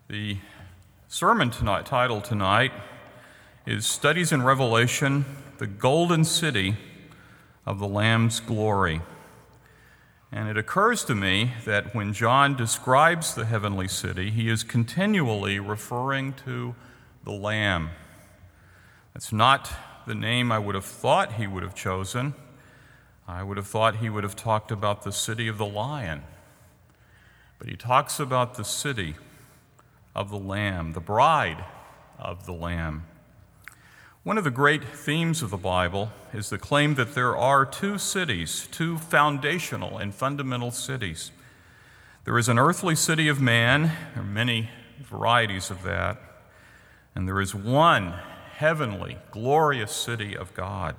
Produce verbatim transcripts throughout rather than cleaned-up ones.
The sermon tonight, title tonight is Studies in Revelation, the Golden City of the Lamb's Glory. And it occurs to me that when John describes the heavenly city, he is continually referring to the Lamb. That's not the name I would have thought he would have chosen. I would have thought he would have talked about the city of the lion. But he talks about the city of the Lamb, the bride of the Lamb. One of the great themes of the Bible is the claim that there are two cities, two foundational and fundamental cities. There is an earthly city of man, there are many varieties of that, and there is one heavenly, glorious city of God.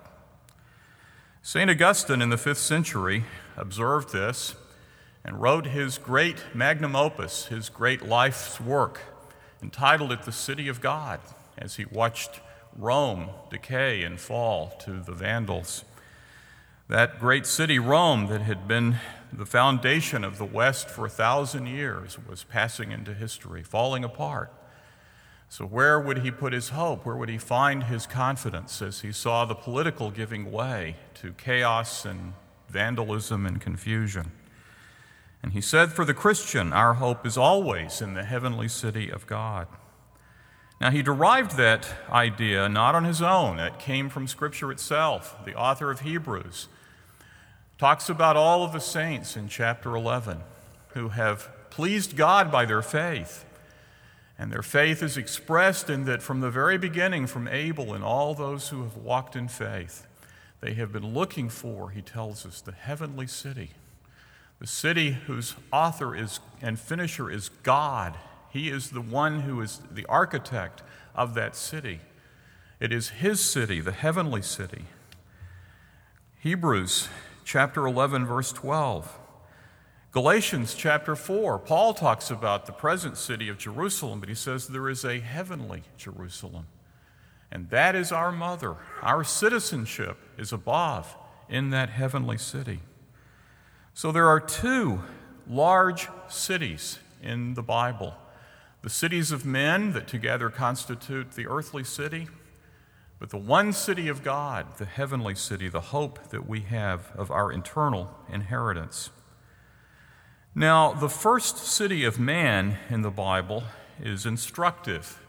Saint Augustine in the fifth century observed this and wrote his great magnum opus, his great life's work, entitled it The City of God, as he watched Rome decay and fall to the Vandals. That great city, Rome, that had been the foundation of the West for a thousand years, was passing into history, falling apart. So where would he put his hope? Where would he find his confidence as he saw the political giving way to chaos and vandalism and confusion? And he said, for the Christian, our hope is always in the heavenly city of God. Now, he derived that idea not on his own. It came from Scripture itself. The author of Hebrews talks about all of the saints in chapter eleven who have pleased God by their faith. And their faith is expressed in that from the very beginning, from Abel and all those who have walked in faith, they have been looking for, he tells us, the heavenly city. The city whose author is and finisher is God. He is the one who is the architect of that city. It is his city, the heavenly city. Hebrews chapter eleven, verse twelve. Galatians chapter four, Paul talks about the present city of Jerusalem, but he says there is a heavenly Jerusalem. And that is our mother. Our citizenship is above in that heavenly city. So there are two large cities in the Bible. The cities of men that together constitute the earthly city, but the one city of God, the heavenly city, the hope that we have of our eternal inheritance. Now, the first city of man in the Bible is instructive.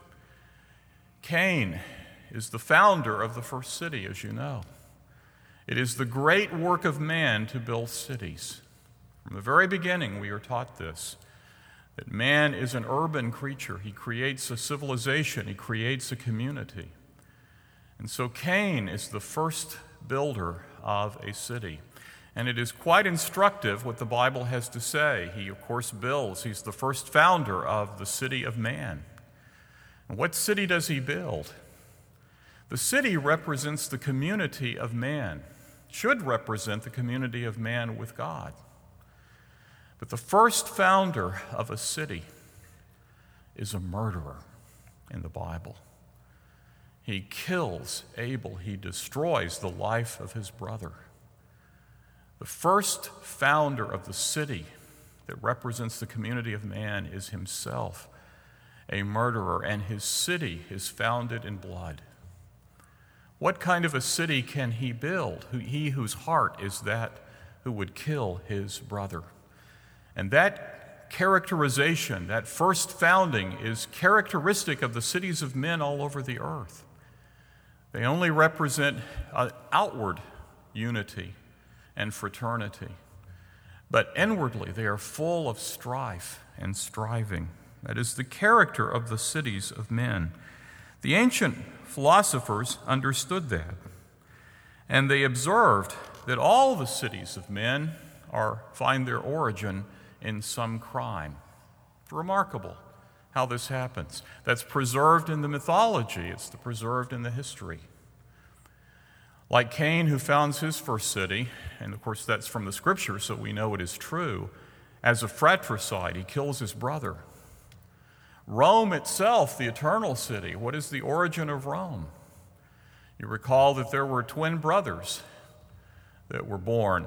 Cain is the founder of the first city, as you know. It is the great work of man to build cities. From the very beginning, we are taught this, that man is an urban creature. He creates a civilization. He creates a community. And so Cain is the first builder of a city. And it is quite instructive what the Bible has to say. He, of course, builds. He's the first founder of the city of man. And what city does he build? The city represents the community of man, should represent the community of man with God. But the first founder of a city is a murderer in the Bible. He kills Abel. He destroys the life of his brother. The first founder of the city that represents the community of man is himself a murderer, and his city is founded in blood. What kind of a city can he build? He whose heart is that who would kill his brother. And that characterization, that first founding, is characteristic of the cities of men all over the earth. They only represent an outward unity and fraternity, but inwardly they are full of strife and striving. That is the character of the cities of men. The ancient philosophers understood that, and they observed that all the cities of men are find their origin in some crime. It's remarkable how this happens. That's preserved in the mythology. It's preserved in the history. Like Cain, who founds his first city, and of course that's from the Scripture, so we know it is true, as a fratricide, he kills his brother. Rome itself, the eternal city, what is the origin of Rome? You recall that there were twin brothers that were born,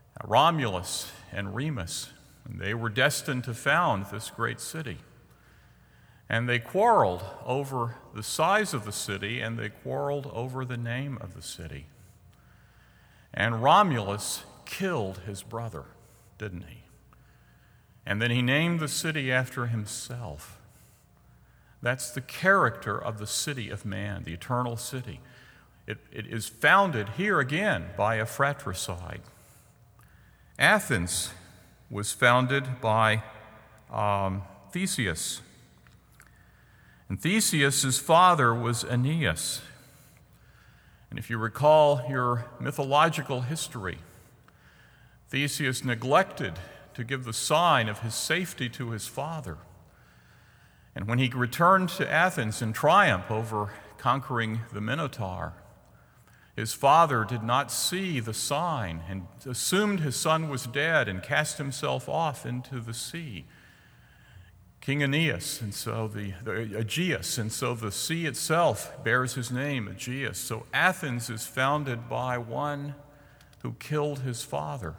Romulus and Remus, and they were destined to found this great city. And they quarreled over the size of the city, and they quarreled over the name of the city. And Romulus killed his brother, didn't he? And then he named the city after himself. That's the character of the city of man, the eternal city. It, it is founded here again by a fratricide. Athens was founded by um, Theseus. And Theseus' father was Aeneas. And if you recall your mythological history, Theseus neglected to give the sign of his safety to his father. And when he returned to Athens in triumph over conquering the Minotaur, his father did not see the sign and assumed his son was dead and cast himself off into the sea. King Aeneas, and so the, the Aegeus, and so the sea itself bears his name, Aegeus. So Athens is founded by one who killed his father.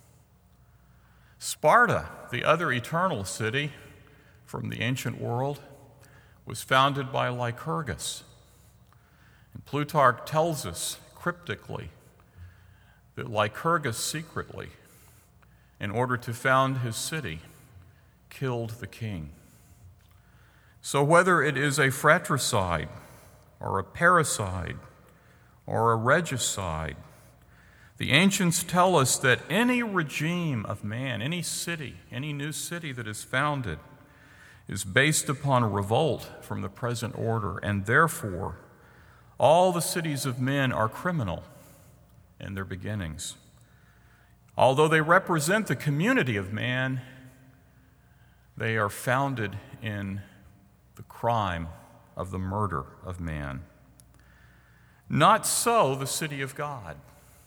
Sparta, the other eternal city from the ancient world, was founded by Lycurgus. And Plutarch tells us cryptically that Lycurgus secretly, in order to found his city, killed the king. So whether it is a fratricide or a parricide or a regicide, the ancients tell us that any regime of man, any city, any new city that is founded, is based upon a revolt from the present order, and therefore all the cities of men are criminal in their beginnings. Although they represent the community of man, they are founded in the crime of the murder of man. Not so the city of God.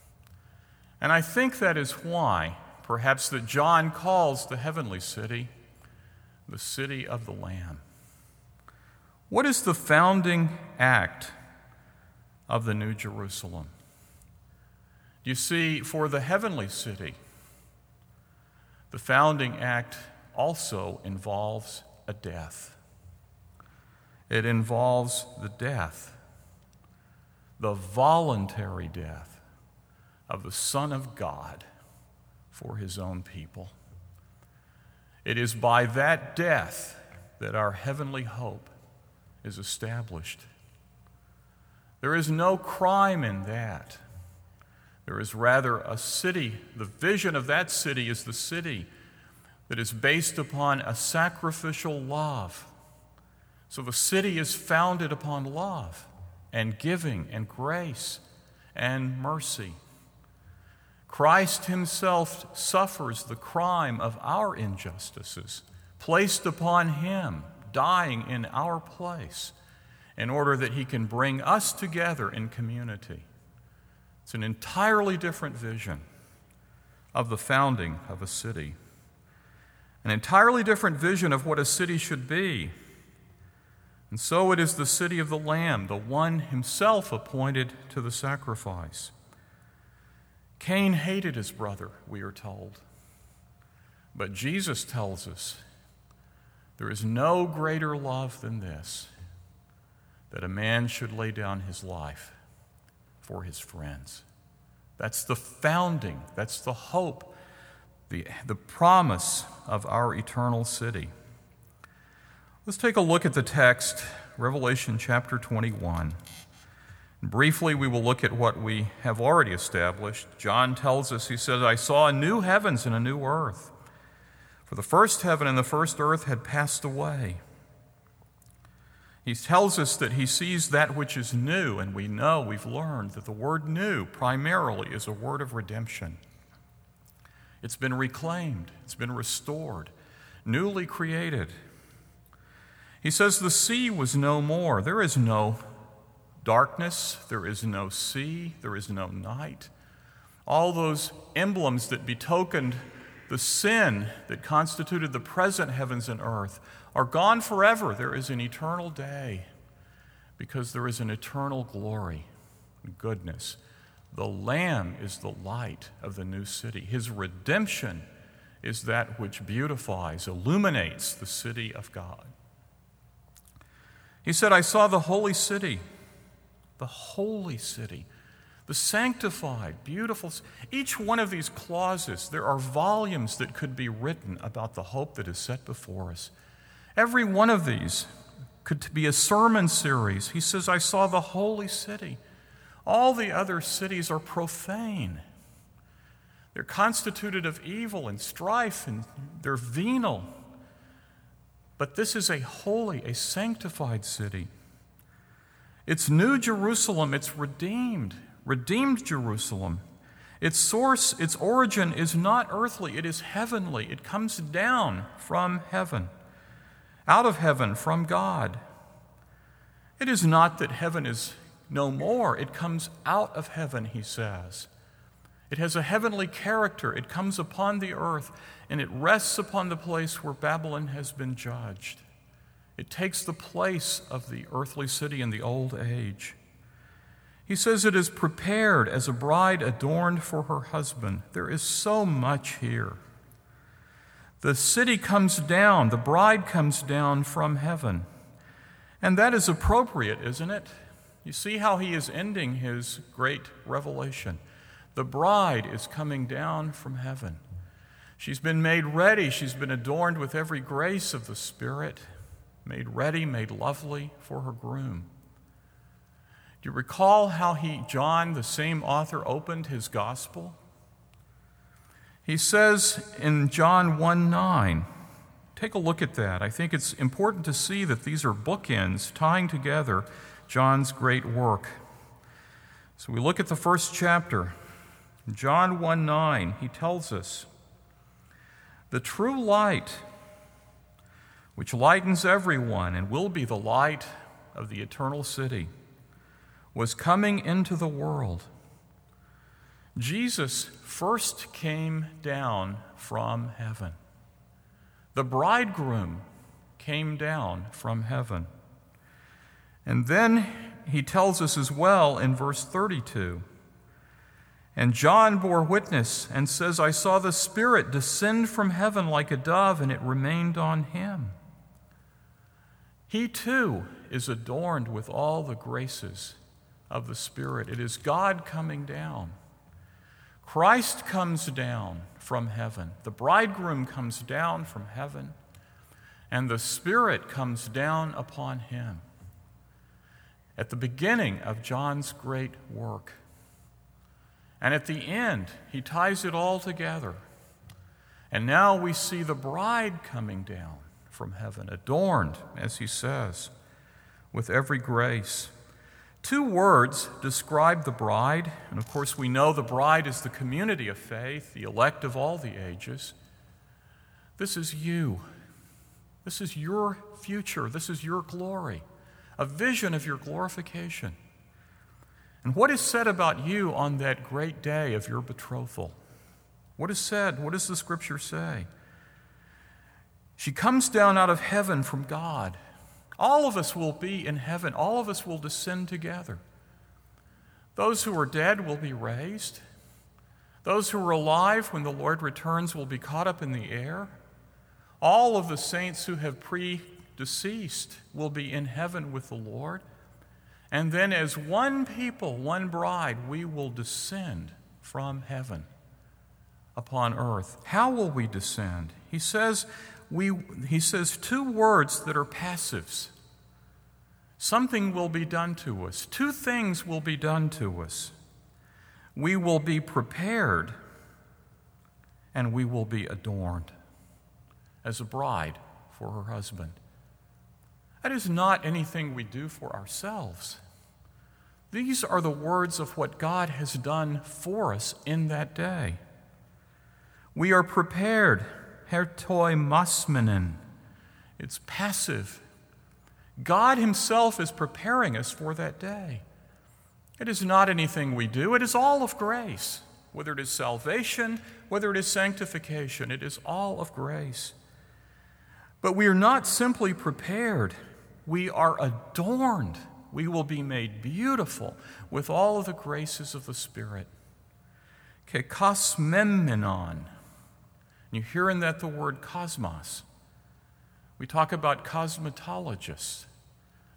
And I think that is why, perhaps, that John calls the heavenly city the city of the Lamb. What is the founding act of the New Jerusalem? You see, for the heavenly city, the founding act also involves a death. It involves the death, the voluntary death of the Son of God for his own people. It is by that death that our heavenly hope is established. There is no crime in that. There is rather a city. The vision of that city is the city that is based upon a sacrificial love. So the city is founded upon love and giving and grace and mercy. Christ himself suffers the crime of our injustices, placed upon him, dying in our place, in order that he can bring us together in community. It's an entirely different vision of the founding of a city, an entirely different vision of what a city should be. And so it is the city of the Lamb, the one himself appointed to the sacrifice. Cain hated his brother, we are told. But Jesus tells us there is no greater love than this, that a man should lay down his life for his friends. That's the founding, that's the hope, the, the promise of our eternal city. Let's take a look at the text, Revelation chapter twenty-one. Briefly, we will look at what we have already established. John tells us, he says, I saw a new heavens and a new earth, for the first heaven and the first earth had passed away. He tells us that he sees that which is new, and we know, we've learned, that the word new primarily is a word of redemption. It's been reclaimed, it's been restored, newly created. He says the sea was no more. There is no darkness, there is no sea, there is no night. All those emblems that betokened the sin that constituted the present heavens and earth are gone forever. There is an eternal day because there is an eternal glory and goodness. The Lamb is the light of the new city. His redemption is that which beautifies, illuminates the city of God. He said, I saw the holy city, the holy city, the sanctified, beautiful. Each one of these clauses, there are volumes that could be written about the hope that is set before us. Every one of these could be a sermon series. He says, I saw the holy city. All the other cities are profane. They're constituted of evil and strife, and they're venal. But this is a holy, a sanctified city. It's New Jerusalem, it's redeemed, redeemed Jerusalem. Its source, its origin is not earthly, it is heavenly. It comes down from heaven, out of heaven, from God. It is not that heaven is no more, it comes out of heaven, he says. It has a heavenly character. It comes upon the earth, and it rests upon the place where Babylon has been judged. It takes the place of the earthly city in the old age. He says it is prepared as a bride adorned for her husband. There is so much here. The city comes down, the bride comes down from heaven. And that is appropriate, isn't it? You see how he is ending his great revelation. The bride is coming down from heaven. She's been made ready. She's been adorned with every grace of the Spirit, made ready, made lovely for her groom. Do you recall how he, John, the same author, opened his gospel? He says in John one nine, take a look at that. I think it's important to see that these are bookends tying together John's great work. So we look at the first chapter. John one nine, he tells us, the true light, which lightens everyone and will be the light of the eternal city, was coming into the world. Jesus first came down from heaven. The bridegroom came down from heaven. And then he tells us as well in verse thirty-two, and John bore witness and says, I saw the Spirit descend from heaven like a dove, and it remained on him. He too is adorned with all the graces of the Spirit. It is God coming down. Christ comes down from heaven. The bridegroom comes down from heaven, and the Spirit comes down upon him. At the beginning of John's great work, and at the end, he ties it all together. And now we see the bride coming down from heaven, adorned, as he says, with every grace. Two words describe the bride, and of course we know the bride is the community of faith, the elect of all the ages. This is you. This is your future. This is your glory, a vision of your glorification. And what is said about you on that great day of your betrothal? What is said? What does the Scripture say? She comes down out of heaven from God. All of us will be in heaven. All of us will descend together. Those who are dead will be raised. Those who are alive when the Lord returns will be caught up in the air. All of the saints who have pre-deceased will be in heaven with the Lord. And then as one people, one bride, we will descend from heaven upon earth. How will we descend? He says, we, he says two words that are passives. Something will be done to us. Two things will be done to us. We will be prepared, and we will be adorned as a bride for her husband. That is not anything we do for ourselves. These are the words of what God has done for us in that day. We are prepared, hertoi masmenen. It's passive. God himself is preparing us for that day. It is not anything we do. It is all of grace. Whether it is salvation, whether it is sanctification, it is all of grace. But we are not simply prepared. We are adorned. We will be made beautiful with all of the graces of the Spirit. Ke kosmemenon. You hear in that the word cosmos. We talk about cosmetologists.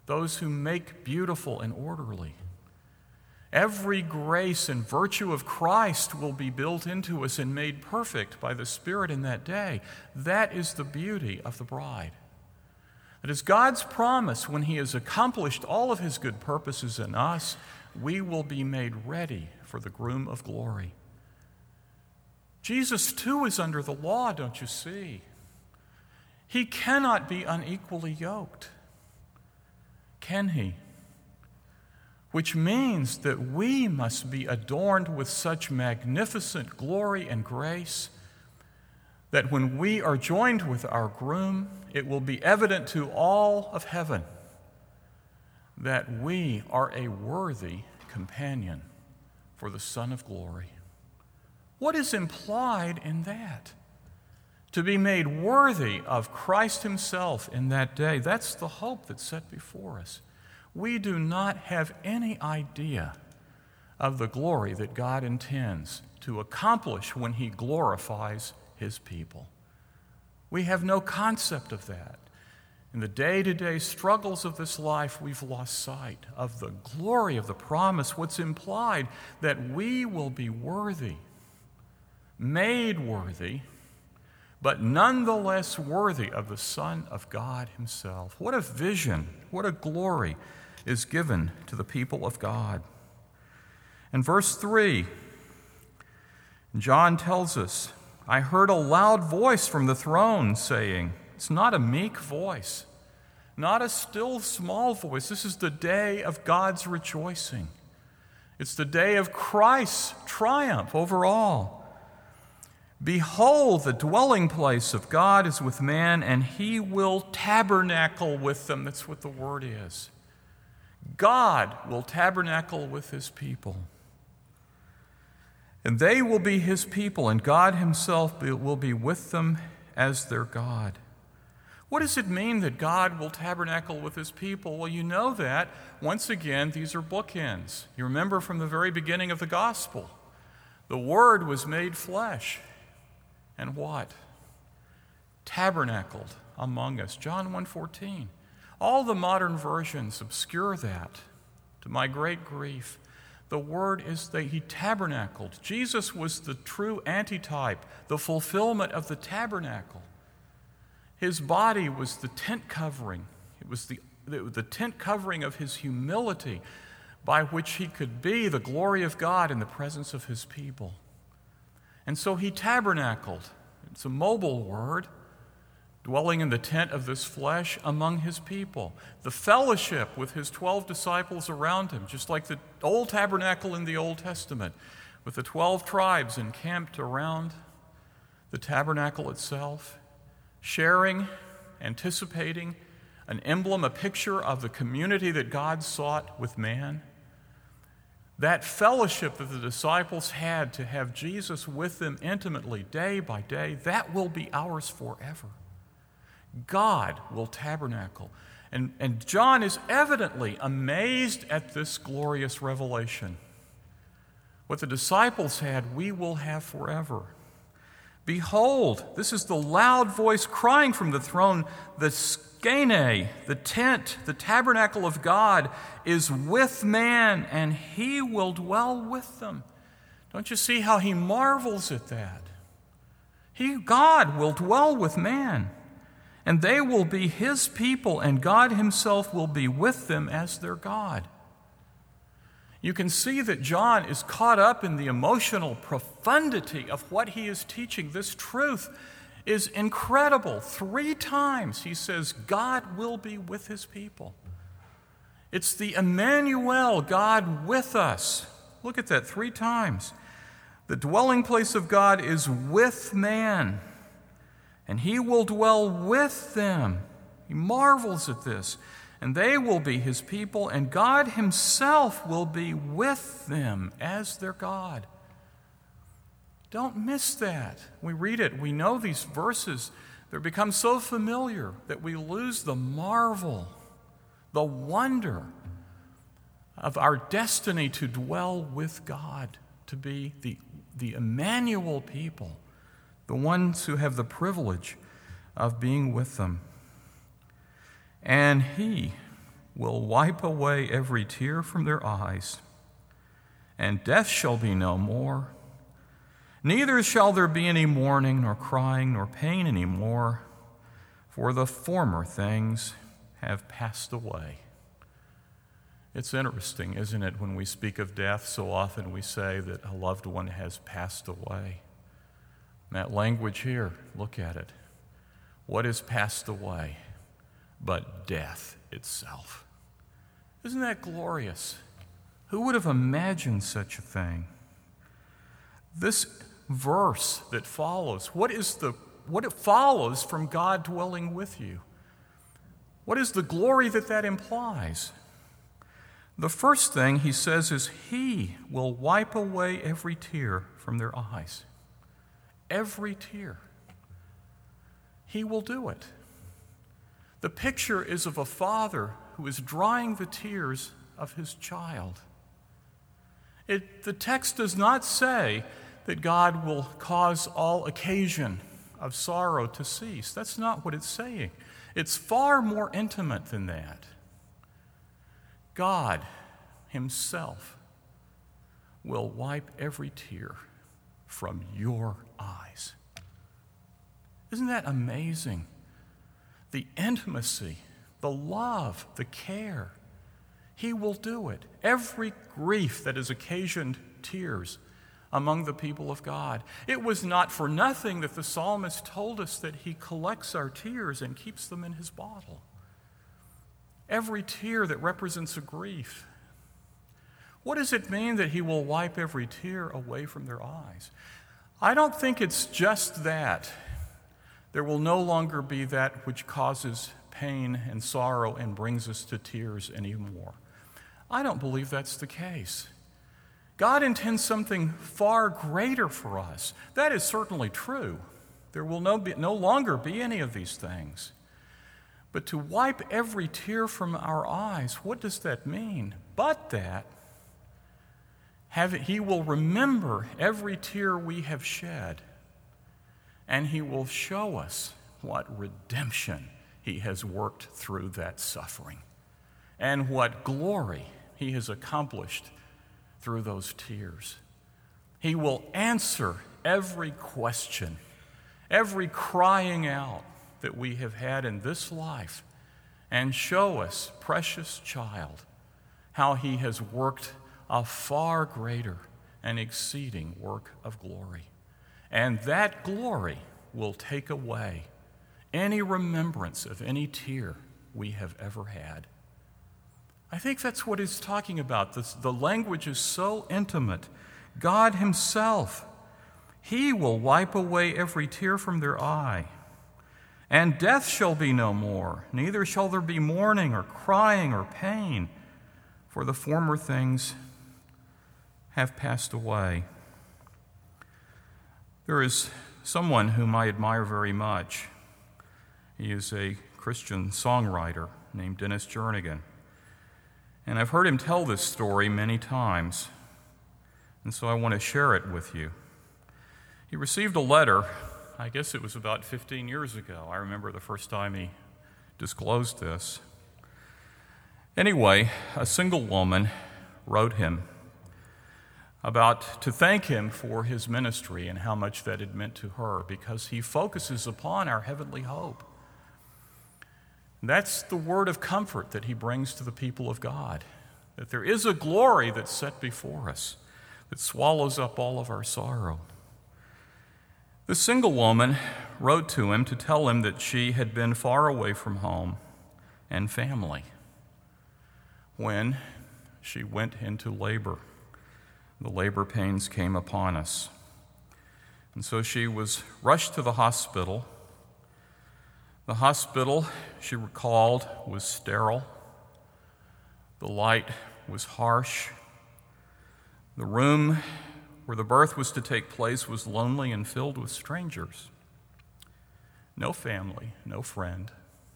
those who make beautiful and orderly. Every grace and virtue of Christ will be built into us and made perfect by the Spirit in that day. That is the beauty of the bride. It is God's promise when He has accomplished all of His good purposes in us, we will be made ready for the groom of glory. Jesus, too, is under the law, don't you see? He cannot be unequally yoked. Can He? Which means that we must be adorned with such magnificent glory and grace that when we are joined with our groom, it will be evident to all of heaven that we are a worthy companion for the Son of Glory. What is implied in that? To be made worthy of Christ Himself in that day, that's the hope that's set before us. We do not have any idea of the glory that God intends to accomplish when He glorifies His people. We have no concept of that. In the day-to-day struggles of this life, we've lost sight of the glory of the promise, what's implied that we will be worthy, made worthy, but nonetheless worthy of the Son of God Himself. What a vision, what a glory is given to the people of God. In verse three, John tells us, I heard a loud voice from the throne saying, it's not a meek voice, not a still small voice. This is the day of God's rejoicing. It's the day of Christ's triumph over all. Behold, the dwelling place of God is with man, and He will tabernacle with them. That's what the word is. God will tabernacle with His people. And they will be His people, and God Himself will be with them as their God. What does it mean that God will tabernacle with His people? Well, you know that. Once again, these are bookends. You remember from the very beginning of the gospel, the Word was made flesh. And what? Tabernacled among us. John one fourteen. All the modern versions obscure that, to my great grief. The word is that He tabernacled. Jesus was the true antitype, the fulfillment of the tabernacle. His body was the tent covering. It was the, the, the tent covering of His humility by which He could be the glory of God in the presence of His people. And so He tabernacled. It's a mobile word, dwelling in the tent of this flesh among His people. The fellowship with His twelve disciples around Him, just like the old tabernacle in the Old Testament, with the twelve tribes encamped around the tabernacle itself, sharing, anticipating, an emblem, a picture of the community that God sought with man. That fellowship that the disciples had to have Jesus with them intimately day by day, that will be ours forever. God will tabernacle. And, and John is evidently amazed at this glorious revelation. What the disciples had, we will have forever. Behold, this is the loud voice crying from the throne, the skene, the tent, the tabernacle of God is with man, and He will dwell with them. Don't you see how He marvels at that? He, God, will dwell with man, and they will be His people, and God Himself will be with them as their God. You can see that John is caught up in the emotional profundity of what he is teaching. This truth is incredible. Three times he says, God will be with His people. It's the Emmanuel, God with us. Look at that, three times. The dwelling place of God is with man, and He will dwell with them. He marvels at this. And they will be His people, and God Himself will be with them as their God. Don't miss that. We read it, we know these verses. They become so familiar that we lose the marvel, the wonder of our destiny to dwell with God, to be the, the Emmanuel people, the ones who have the privilege of being with them. And He, will wipe away every tear from their eyes, and death shall be no more. Neither shall there be any mourning, nor crying, nor pain any more, for the former things have passed away. It's interesting, isn't it, when we speak of death, so often we say that a loved one has passed away. That language here, look at it. What is passed away but death itself? Isn't that glorious? Who would have imagined such a thing? This verse that follows, what is the what it follows from God dwelling with you? What is the glory that that implies? The first thing he says is he will wipe away every tear from their eyes. Every tear. He will do it. The picture is of a father who is drying the tears of his child. It, the text does not say that God will cause all occasion of sorrow to cease. That's not what it's saying. It's far more intimate than that. God himself will wipe every tear from your eyes. Isn't that amazing? The intimacy, the love, the care. He will do it. Every grief that has occasioned tears among the people of God. It was not for nothing that the psalmist told us that he collects our tears and keeps them in his bottle. Every tear that represents a grief. What does it mean that he will wipe every tear away from their eyes? I don't think it's just that. There will no longer be that which causes pain and sorrow and brings us to tears anymore. I don't believe that's the case. God intends something far greater for us. That is certainly true. There will no, be, no longer be any of these things. But to wipe every tear from our eyes, what does that mean? But that have, he will remember every tear we have shed, and he will show us what redemption he has worked through that suffering, and what glory he has accomplished through those tears. He will answer every question, every crying out that we have had in this life, and show us, precious child, how he has worked a far greater and exceeding work of glory. And that glory will take away any remembrance of any tear we have ever had. I think that's what he's talking about. This, the language is so intimate. God himself, he will wipe away every tear from their eye. And death shall be no more, neither shall there be mourning or crying or pain, for the former things have passed away. There is someone whom I admire very much. He is a Christian songwriter named Dennis Jernigan. And I've heard him tell this story many times, and so I want to share it with you. He received a letter, I guess it was about fifteen years ago. I remember the first time he disclosed this. Anyway, a single woman wrote him about to thank him for his ministry and how much that had meant to her, because he focuses upon our heavenly hope. That's the word of comfort that he brings to the people of God, that there is a glory that's set before us that swallows up all of our sorrow. The single woman wrote to him to tell him that she had been far away from home and family when she went into labor. The labor pains came upon us. And so she was rushed to the hospital. The hospital, she recalled, was sterile. The light was harsh. The room where the birth was to take place was lonely and filled with strangers. No family, no friend.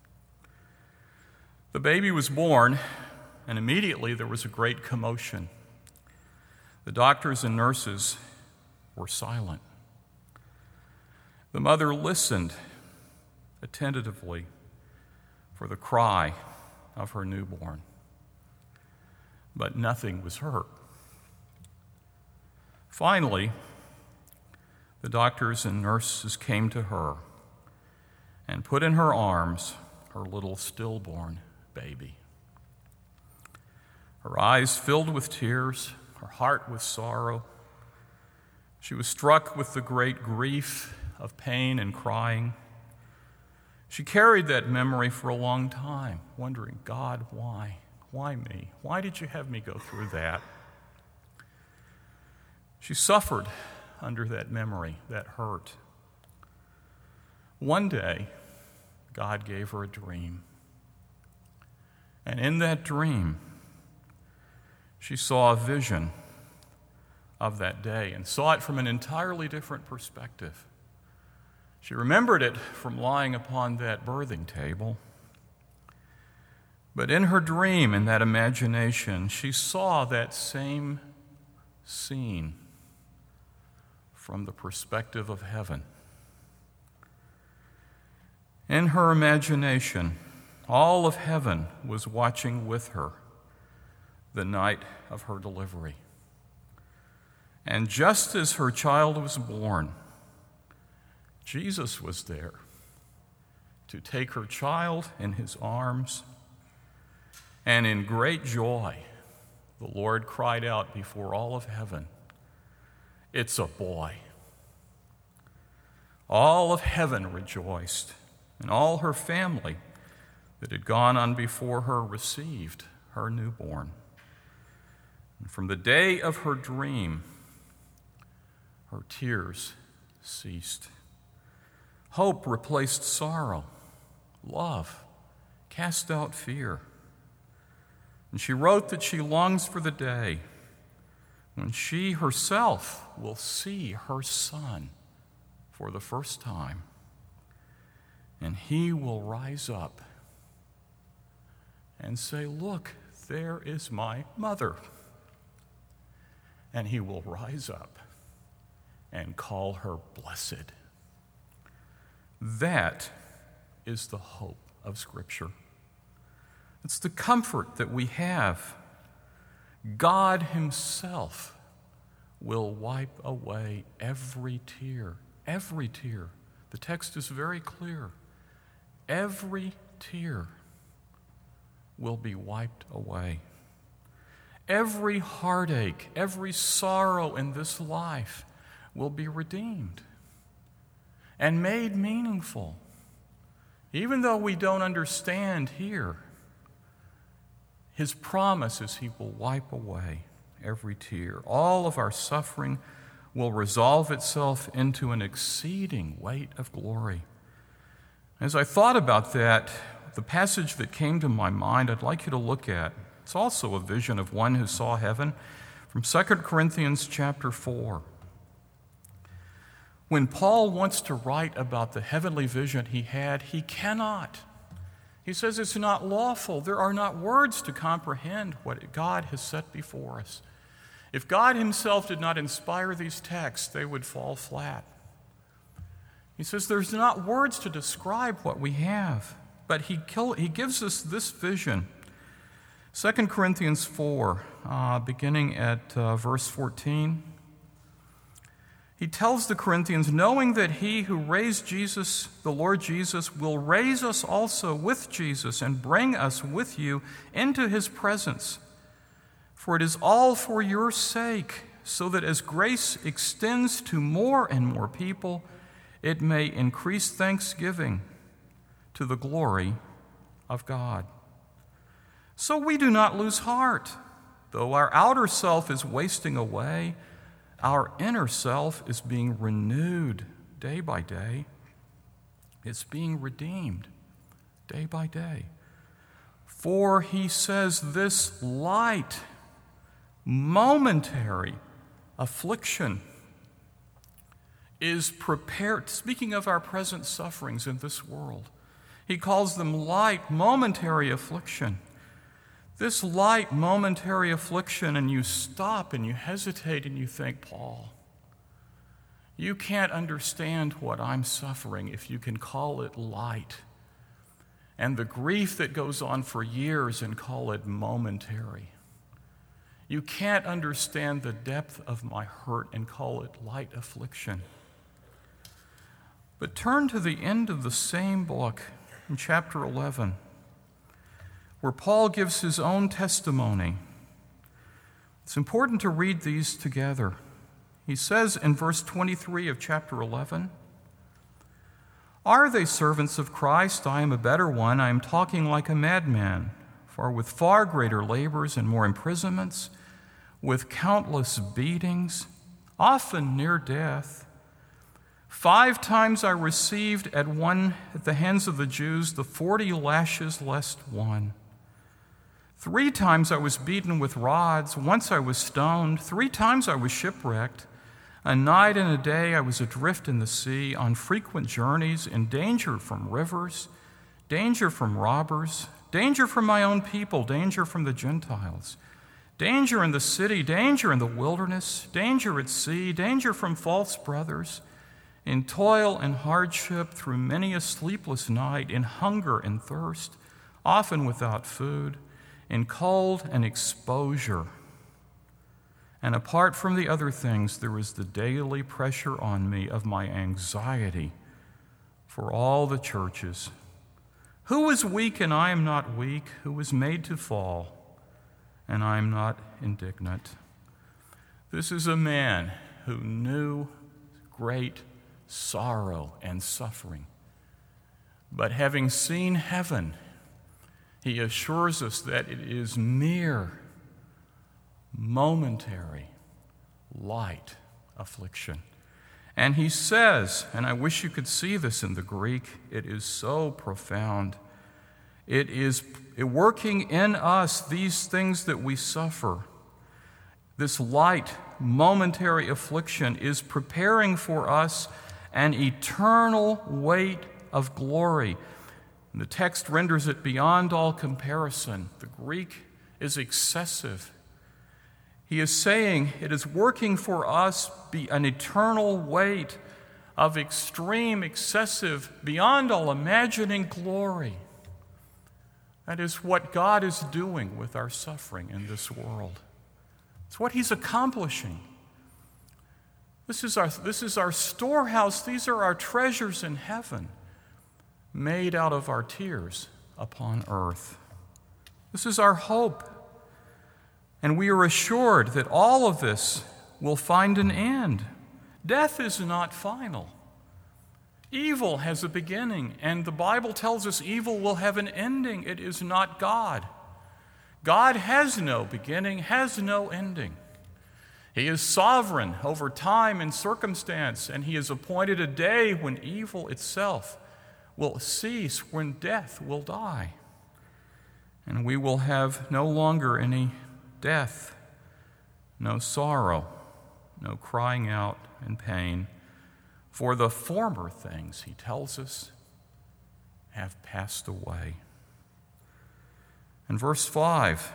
The baby was born, and immediately there was a great commotion. The doctors and nurses were silent. The mother listened attentively for the cry of her newborn. But nothing was hurt. Finally, the doctors and nurses came to her and put in her arms her little stillborn baby. Her eyes filled with tears, her heart with sorrow. She was struck with the great grief of pain and crying. She carried that memory for a long time, wondering, God, why? Why me? Why did you have me go through that? She suffered under that memory, that hurt. One day, God gave her a dream. And in that dream, she saw a vision of that day and saw it from an entirely different perspective. She remembered it from lying upon that birthing table. But in her dream, in that imagination, she saw that same scene from the perspective of heaven. In her imagination, all of heaven was watching with her the night of her delivery. And just as her child was born, Jesus was there to take her child in his arms, and in great joy, the Lord cried out before all of heaven, "It's a boy." All of heaven rejoiced, and all her family that had gone on before her received her newborn. And from the day of her dream, her tears ceased. Hope replaced sorrow. Love cast out fear. And she wrote that she longs for the day when she herself will see her son for the first time, and he will rise up and say, "Look, there is my mother." And he will rise up and call her blessed. That is the hope of Scripture. It's the comfort that we have. God himself will wipe away every tear, every tear. The text is very clear. Every tear will be wiped away. Every heartache, every sorrow in this life will be redeemed and made meaningful. Even though we don't understand here, his promise is he will wipe away every tear. All of our suffering will resolve itself into an exceeding weight of glory. As I thought about that, the passage that came to my mind I'd like you to look at, it's also a vision of one who saw heaven, from Second Corinthians chapter four. When Paul wants to write about the heavenly vision he had, he cannot. He says it's not lawful. There are not words to comprehend what God has set before us. If God himself did not inspire these texts, they would fall flat. He says there's not words to describe what we have, but he, kill, he gives us this vision. Second Corinthians four, uh, beginning at uh, verse fourteen. He tells the Corinthians, knowing that he who raised Jesus, the Lord Jesus, will raise us also with Jesus and bring us with you into his presence. For it is all for your sake, so that as grace extends to more and more people, it may increase thanksgiving to the glory of God. So we do not lose heart. Though our outer self is wasting away, our inner self is being renewed day by day. It's being redeemed day by day. For he says this light, momentary affliction is prepared, speaking of our present sufferings in this world, he calls them light, momentary affliction. This light, momentary affliction, and you stop and you hesitate and you think, Paul, you can't understand what I'm suffering if you can call it light. and the grief that goes on for years and call it momentary. You can't understand the depth of my hurt and call it light affliction. But turn to the end of the same book in chapter eleven, where Paul gives his own testimony. It's important to read these together. He says in verse twenty-three of chapter eleven, "Are they servants of Christ? I am a better one. I am talking like a madman, for with far greater labors and more imprisonments, with countless beatings, often near death. Five times I received at one at the hands of the Jews the forty lashes less one. Three times I was beaten with rods. Once I was stoned. Three times I was shipwrecked. A night and a day I was adrift in the sea, on frequent journeys, in danger from rivers, danger from robbers, danger from my own people, danger from the Gentiles, danger in the city, danger in the wilderness, danger at sea, danger from false brothers, in toil and hardship, through many a sleepless night, in hunger and thirst, often without food, in cold and exposure. And apart from the other things, there is the daily pressure on me of my anxiety for all the churches. Who is weak and I am not weak? Who is made to fall and I am not indignant?" This is a man who knew great sorrow and suffering. But having seen heaven, he assures us that it is mere, momentary, light affliction. And he says, and I wish you could see this in the Greek, it is so profound. It is working in us these things that we suffer. This light, momentary affliction is preparing for us an eternal weight of glory. And the text renders it beyond all comparison. The Greek is excessive. He is saying it is working for us be an eternal weight of extreme, excessive, beyond all imagining glory. That is what God is doing with our suffering in this world. It's what he's accomplishing. This is our, this is our storehouse. These are our treasures in heaven, made out of our tears upon earth. This is our hope. And we are assured that all of this will find an end. Death is not final. Evil has a beginning, and the Bible tells us evil will have an ending. It is not God. God has no beginning, has no ending. He is sovereign over time and circumstance, and he has appointed a day when evil itself will cease, when death will die. And we will have no longer any death, no sorrow, no crying out and pain. For the former things, he tells us, have passed away. In verse five,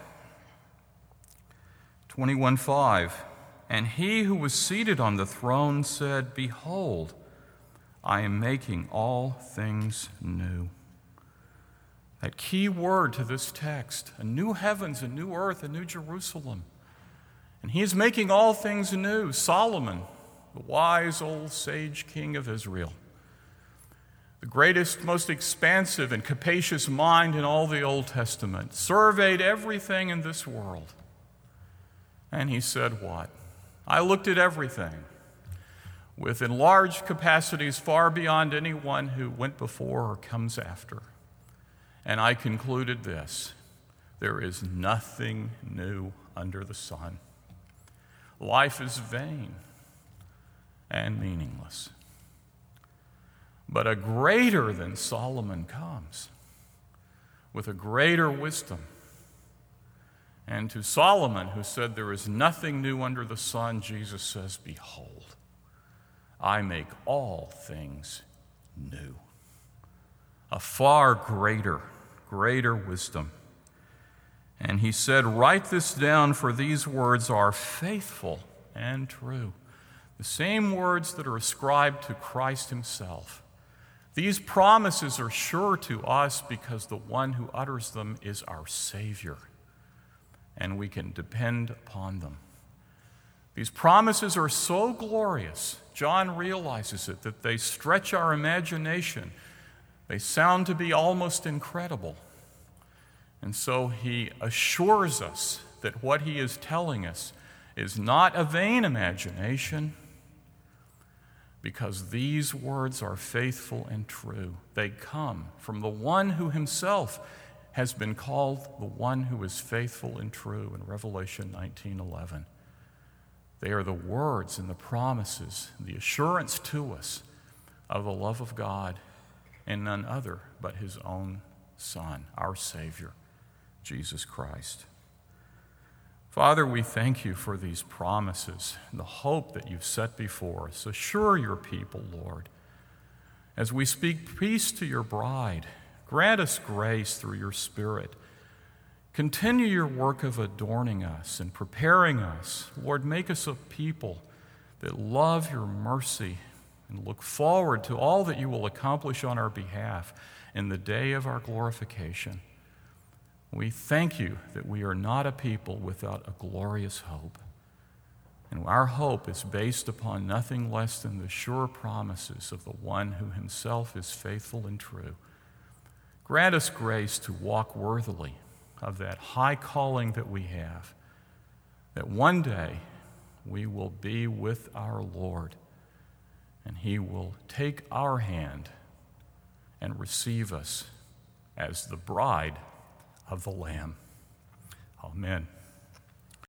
twenty-one five, "And he who was seated on the throne said, 'Behold, I am making all things new.'" That key word to this text, a new heavens, a new earth, a new Jerusalem. And he is making all things new. Solomon, the wise old sage king of Israel, the greatest, most expansive and capacious mind in all the Old Testament, surveyed everything in this world. And he said what? "I looked at everything with enlarged capacities far beyond anyone who went before or comes after. And I concluded this: there is nothing new under the sun. Life is vain and meaningless. But a greater than Solomon comes with a greater wisdom. And to Solomon, who said there is nothing new under the sun, Jesus says, 'Behold, I make all things new.'" A far greater, greater wisdom. And he said, "Write this down, for these words are faithful and true." The same words that are ascribed to Christ himself. These promises are sure to us because the one who utters them is our Savior, and we can depend upon them. These promises are so glorious, John realizes it, that they stretch our imagination. They sound to be almost incredible. And so he assures us that what he is telling us is not a vain imagination, because these words are faithful and true. They come from the one who himself has been called the one who is faithful and true in Revelation nineteen eleven. They are the words and the promises, the assurance to us of the love of God and none other but his own Son, our Savior, Jesus Christ. Father, we thank you for these promises and the hope that you've set before us. Assure your people, Lord. As we speak peace to your bride, grant us grace through your Spirit. Continue your work of adorning us and preparing us. Lord, make us a people that love your mercy and look forward to all that you will accomplish on our behalf in the day of our glorification. We thank you that we are not a people without a glorious hope. And our hope is based upon nothing less than the sure promises of the one who himself is faithful and true. Grant us grace to walk worthily of that high calling that we have, that one day we will be with our Lord, and he will take our hand and receive us as the bride of the Lamb. Amen.